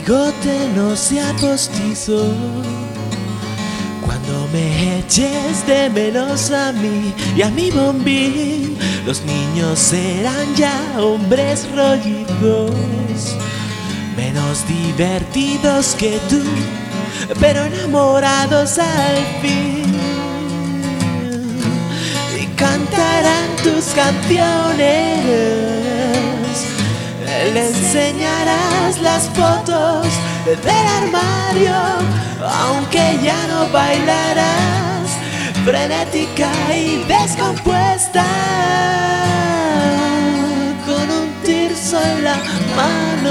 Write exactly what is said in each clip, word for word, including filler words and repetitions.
bigote no sea postizo. Cuando me eches de menos a mí y a mi bombín, los niños serán ya hombres rollizos, menos divertidos que tú, pero enamorados al fin. Y cantarán tus canciones, le enseñarás las fotos del armario, aunque ya no bailarás, frenética y descompuesta, con un tirso en la mano.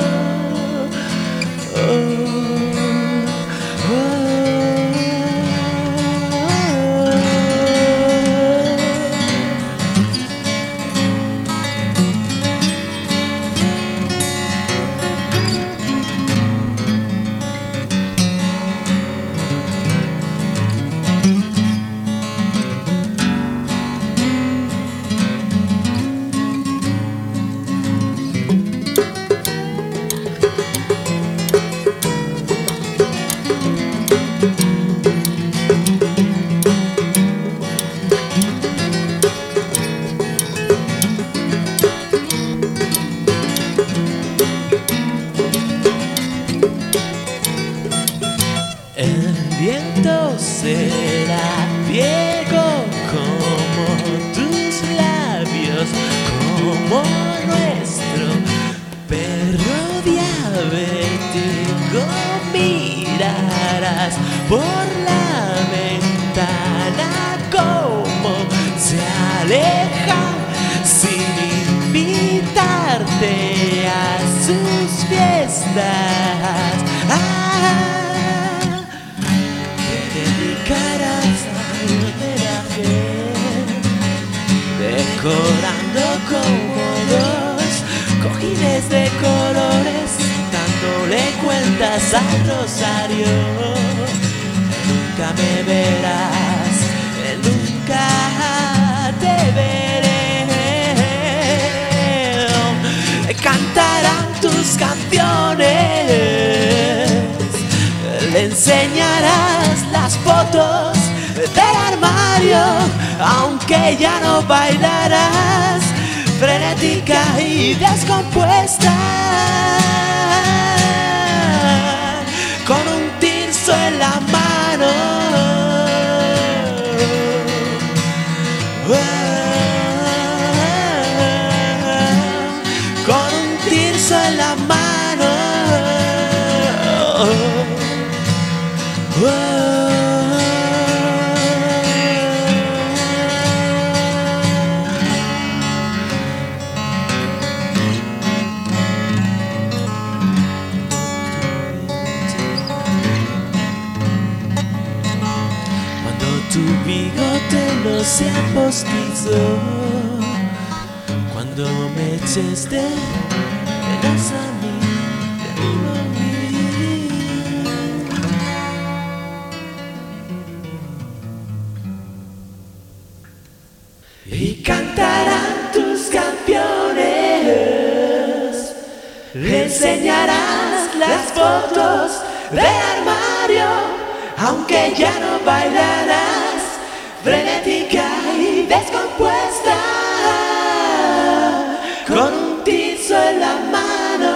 Oh. El viento será ciego como tus labios, como nuestro perro diabético. Mirarás por la ventana como se aleja sin invitarte a sus fiestas. ¡Ah! Dedicarás al homenaje, decorando cómodos cojines de colores, dándole cuentas al rosario. Nunca me verás, nunca te veré. Cantarán tus canciones, le enseñarás las fotos del armario, aunque ya no bailarás, frenética y descompuesta, con un tirso en la mano. Con un tirso en la mano. Cuando tu bigote no sea postizo, cuando me eches de menos a mí, de mi bombín. Y cantarán tus canciones, le enseñarás las fotos del armario, aunque ya no bailarás, frenética y descompuesta, con un tirso en la mano.